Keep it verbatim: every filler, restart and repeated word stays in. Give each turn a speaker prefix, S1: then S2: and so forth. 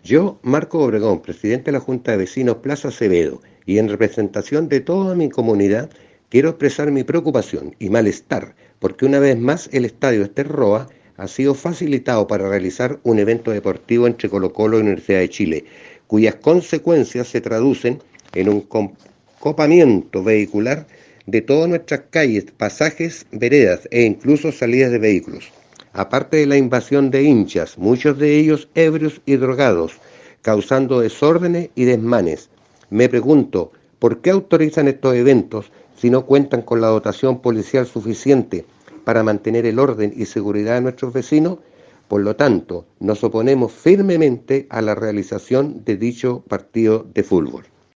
S1: Yo, Marco Obregón, presidente de la Junta de Vecinos Plaza Acevedo, y en representación de toda mi comunidad, quiero expresar mi preocupación y malestar porque una vez más el estadio Ester Roa ha sido facilitado para realizar un evento deportivo entre Colo-Colo y Universidad de Chile, cuyas consecuencias se traducen en un copamiento vehicular de todas nuestras calles, pasajes, veredas e incluso salidas de vehículos. Aparte de la invasión de hinchas, muchos de ellos ebrios y drogados, causando desórdenes y desmanes. Me pregunto, ¿por qué autorizan estos eventos si no cuentan con la dotación policial suficiente para mantener el orden y seguridad de nuestros vecinos? Por lo tanto, nos oponemos firmemente a la realización de dicho partido de fútbol.